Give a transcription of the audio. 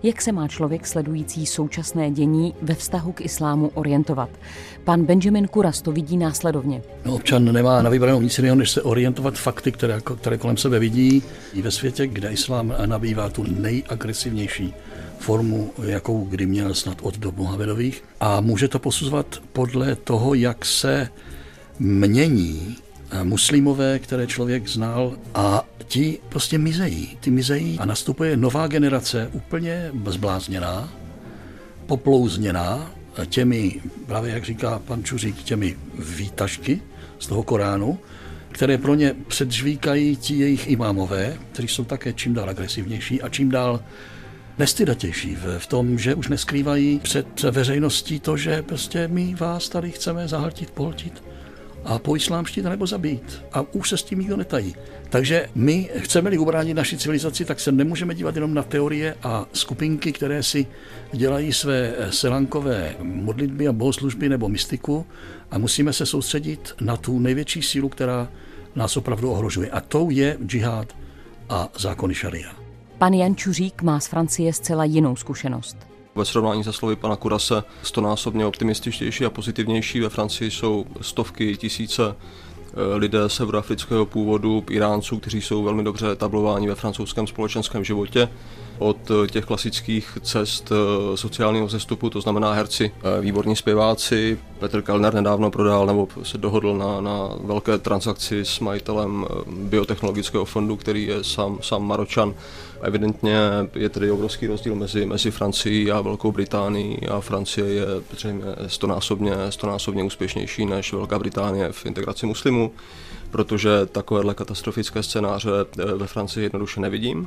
jak se má člověk sledující současné dění ve vztahu k islámu orientovat. Pan Benjamin Kuras to vidí následovně. Občan nemá na vybranou nic jiného, než se orientovat fakty, které kolem sebe vidí. I ve světě, kde islám nabývá tu nejagresivnější formu, jakou kdy měl snad od dob Mohamedových. A může to posuzovat podle toho, jak se mění muslimové, které člověk znal, a ti prostě mizejí a nastupuje nová generace úplně zblázněná, poplouzněná těmi, právě jak říká pan Čuřík, těmi výtažky z toho Koránu, které pro ně předžvíkají ti jejich imámové, kteří jsou také čím dál agresivnější a čím dál nestydatější v tom, že už neskrývají před veřejností to, že prostě my vás tady chceme zahltit, pohltit a poislámštit nebo zabít. A už se s tím nikdo netají. Takže my chceme-li ubránit naši civilizaci, tak se nemůžeme dívat jenom na teorie a skupinky, které si dělají své selankové modlitby a bohoslužby nebo mystiku, a musíme se soustředit na tu největší sílu, která nás opravdu ohrožuje. A tou je džihad a zákony šaria. Pan Jan Čuřík má z Francie zcela jinou zkušenost. Ve srovnání se slovy pana Kurase 100násobně optimističtější a pozitivnější. Ve Francii jsou stovky, tisíce lidé severoafrického původu, Iránců, kteří jsou velmi dobře etablováni ve francouzském společenském životě. Od těch klasických cest sociálního vzestupu, to znamená herci, výborní zpěváci. Petr Kellner nedávno prodal nebo se dohodl na velké transakci s majitelem biotechnologického fondu, který je sám Maročan. Evidentně je tedy obrovský rozdíl mezi Francií a Velkou Británií, a Francie je zřejmě 100násobně úspěšnější než Velká Británie v integraci muslimů, protože takovéhle katastrofické scénáře ve Francii jednoduše nevidím.